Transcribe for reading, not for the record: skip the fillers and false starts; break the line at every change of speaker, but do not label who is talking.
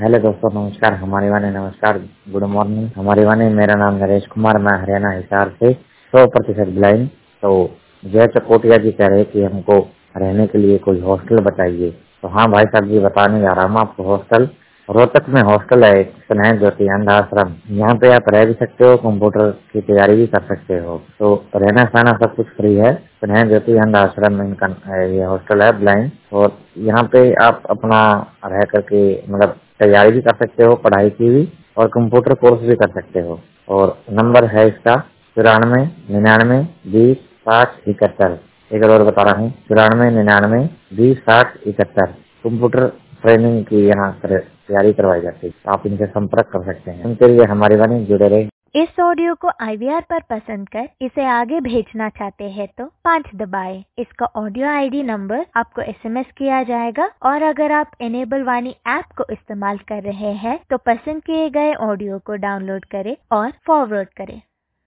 Hello दोस्तों, नमस्कार। हमारे वाणी नमस्कार, गुड मॉर्निंग। हमारे वाणी, मेरा नाम नरेश कुमार, मैं हरियाणा हिसार से 100% ब्लाइंड। तो जय चकोटिया जी कह रहे कि हमको रहने के लिए कोई हॉस्टल बताइए। तो हाँ भाई साहब जी, बताने जा रहा हूँ आपको हॉस्टल। रोहतक में हॉस्टल है एक, स्नेह ज्योति अंध आश्रम। यहाँ पे आप रह भी सकते हो, कंप्यूटर की तैयारी भी कर सकते हो। तो रहना सहना सब कुछ फ्री है। स्नेह ज्योति अंध आश्रम में इनका ये हॉस्टल है ब्लाइंड। और यहाँ पे आप अपना रह करके मतलब तैयारी भी कर सकते हो, पढ़ाई की भी, और कंप्यूटर कोर्स भी कर सकते हो। और नंबर है इसका 94 99 20 60 71। एक और बता रहा हूँ, 94 99 20 60 71। कंप्यूटर ट्रेनिंग की यहाँ तैयारी करवाई जाती है। आप इनसे संपर्क कर सकते हैं। उनके लिए हमारी वाणी जुड़े रहे।
इस ऑडियो को IVR पर पसंद कर इसे आगे भेजना चाहते हैं तो 5 दबाएं। इसका ऑडियो ID नंबर आपको SMS किया जाएगा। और अगर आप इनेबल वाणी ऐप को इस्तेमाल कर रहे हैं तो पसंद किए गए ऑडियो को डाउनलोड करें और फॉरवर्ड करें।